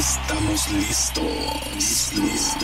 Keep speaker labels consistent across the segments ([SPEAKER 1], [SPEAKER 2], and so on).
[SPEAKER 1] Estamos listos.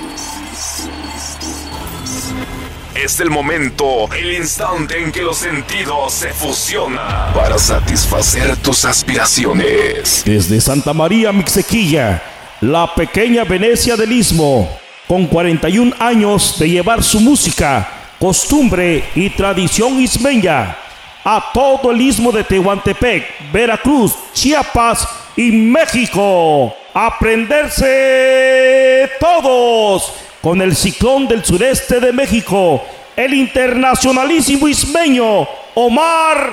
[SPEAKER 1] Es el momento, el instante en que los sentidos se fusionan para satisfacer tus aspiraciones.
[SPEAKER 2] Desde Santa María Mixtequilla, la pequeña Venecia del Istmo, con 41 años de llevar su música, costumbre y tradición ismeña a todo el Istmo de Tehuantepec, Veracruz, Chiapas y México. Aprenderse todos con el ciclón del sureste de México, el internacionalísimo ismeño Omar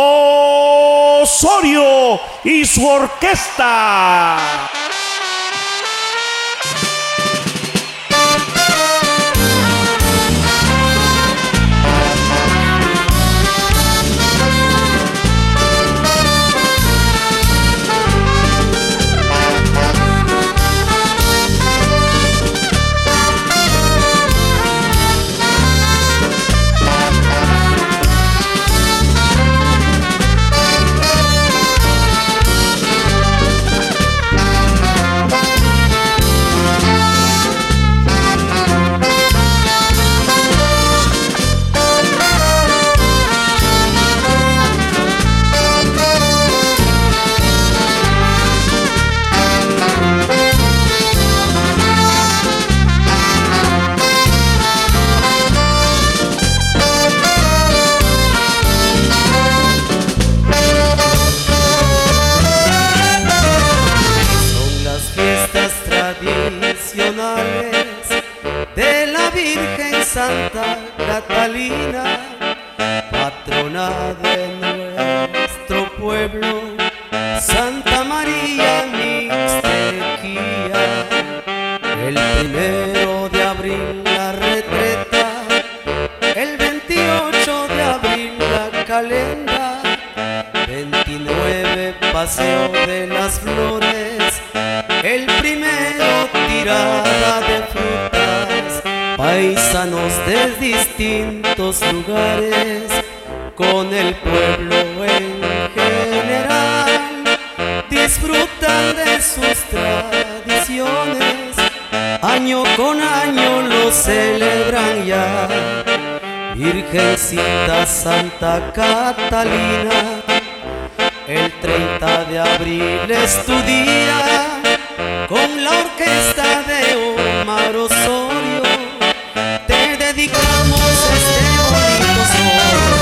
[SPEAKER 2] Osorio y su orquesta.
[SPEAKER 3] De la Virgen Santa Catalina, patrona de nuestro pueblo, Santa María Mixtequilla. El 1 de abril la retreta, el 28 de abril la calenda, 29 Paseo de las Flores, el 1 tirada de frutas, paisanos de distintos lugares, con el pueblo en general, disfrutan de sus tradiciones, año con año lo celebran ya. Virgencita Santa Catalina, el 30 de abril es tu día, con la orquesta de Omar Osorio te dedicamos este bonito son.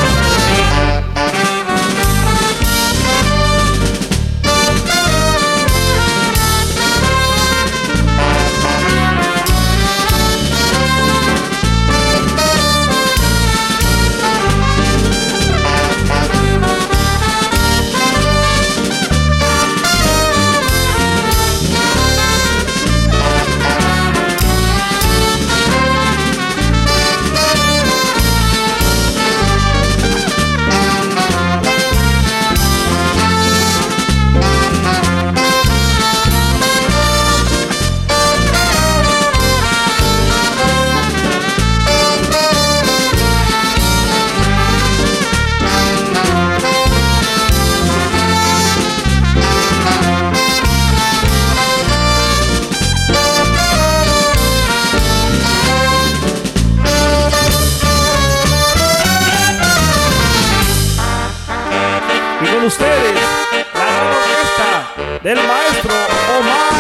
[SPEAKER 2] Ustedes, la gran orquesta del maestro Omar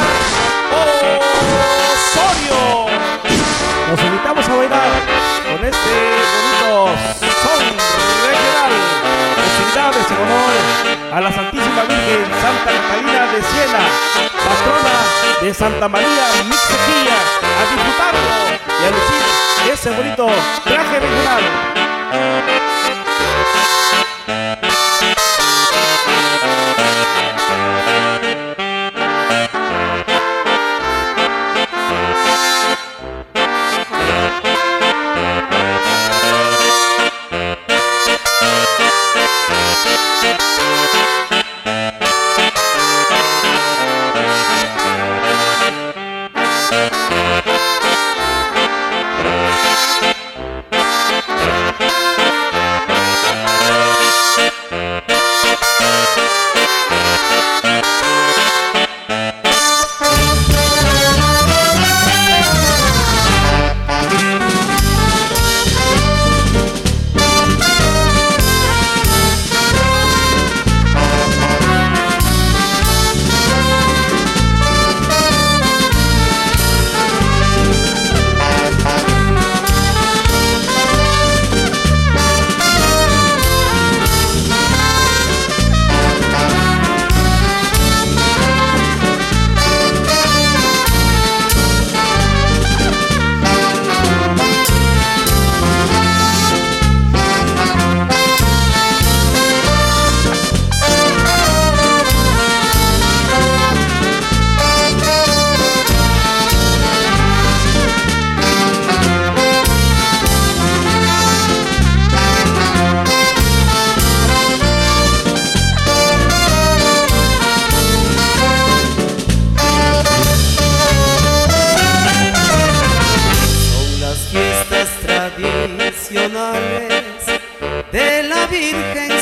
[SPEAKER 2] Osorio. Los invitamos a bailar con este bonito son regional. Festividades en honor a la Santísima Virgen Santa Catalina de Siena, patrona de Santa María Mixtequilla. A disfrutarlo y a lucir ese bonito traje regional.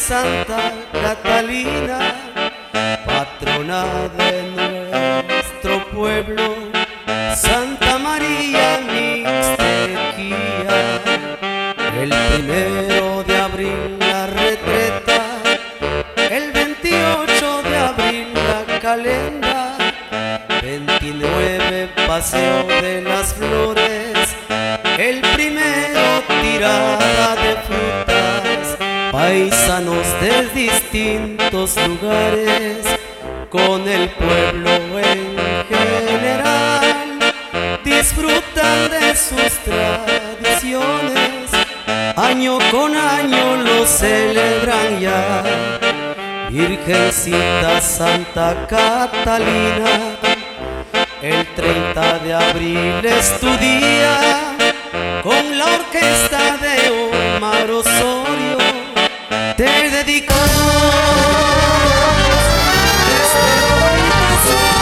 [SPEAKER 3] Santa Catalina, patrona de nuestro pueblo, Santa María Mixtequía. El 1 de abril la retreta, el 28 de abril la calenda, 29 Paseo de las Flores, el 1 tirada de frutas, paisanos de distintos lugares, con el pueblo en general, disfrutan de sus tradiciones, año con año lo celebran ya. Virgencita Santa Catalina, el 30 de abril es tu día, con la orquesta de Omar Osorio te dedicamos este bonito son.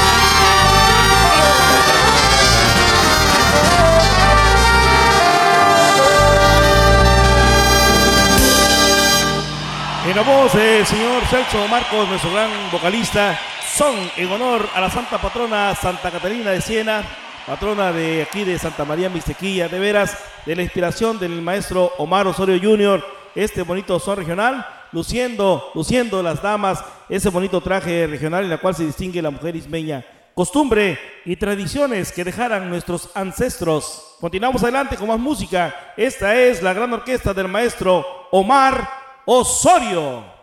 [SPEAKER 2] En la voz del señor Celso Marcos, nuestro gran vocalista, son en honor a la santa patrona Santa Catalina de Siena, patrona de aquí de Santa María Mixtequilla. De veras, de la inspiración del maestro Omar Osorio Jr., este bonito son regional, luciendo las damas, ese bonito traje regional en el cual se distingue la mujer ismeña. Costumbre y tradiciones que dejaran nuestros ancestros. Continuamos adelante con más música. Esta es la gran orquesta del maestro Omar Osorio.